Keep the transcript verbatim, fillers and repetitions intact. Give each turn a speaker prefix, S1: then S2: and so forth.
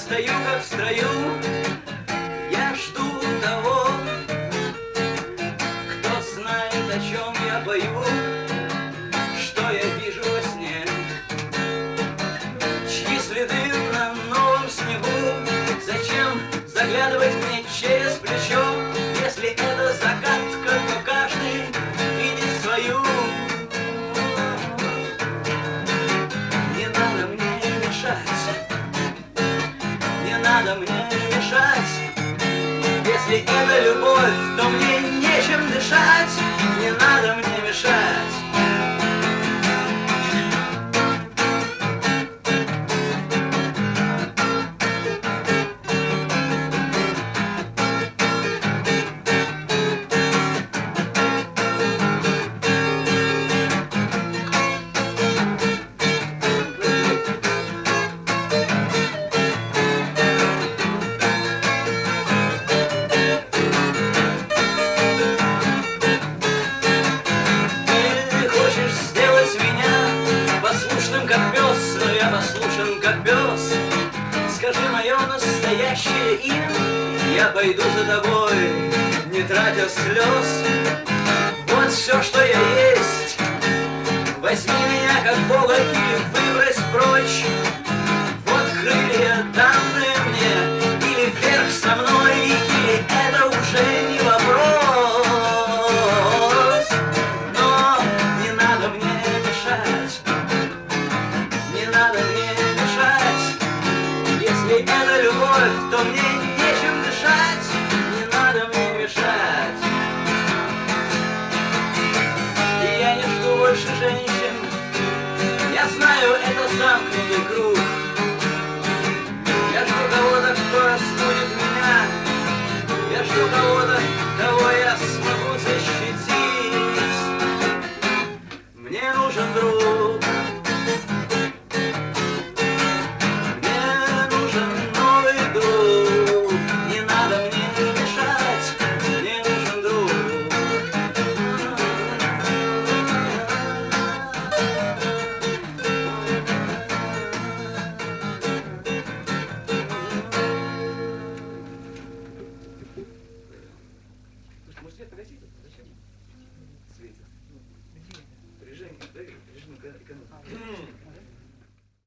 S1: стою как в строю, я жду того, кто знает, о чем я пою, что я вижу во сне, чьи следы на новом снегу. Зачем заглядывать мне через плечо, если это загадка, то каждый видит свою. Не надо мне мешать, не надо мне мешать. Если это любовь, то мне нечем дышать. Не надо мне мешать. Как пес, но я послушен как пес. Скажи мое настоящее имя, я пойду за тобой, не тратя слез. Вот все, что я есть. Возьми меня как Бога и выбрось прочь. Вот крылья, данные мне, или вверх со мной, или это уже не вопрос. Но не надо мне мешать, не надо мне мешать. Если это любовь, то мне нечем дышать. Не надо мне мешать. И я не жду больше женщин. Я знаю, это замкнутый круг. Я жду кого-то, кто разбудит меня. Я жду кого-то, кого я смогу защитить. Мне нужен друг.
S2: Может, свет погасить? Зачем? Светит. Режим, режим экономики.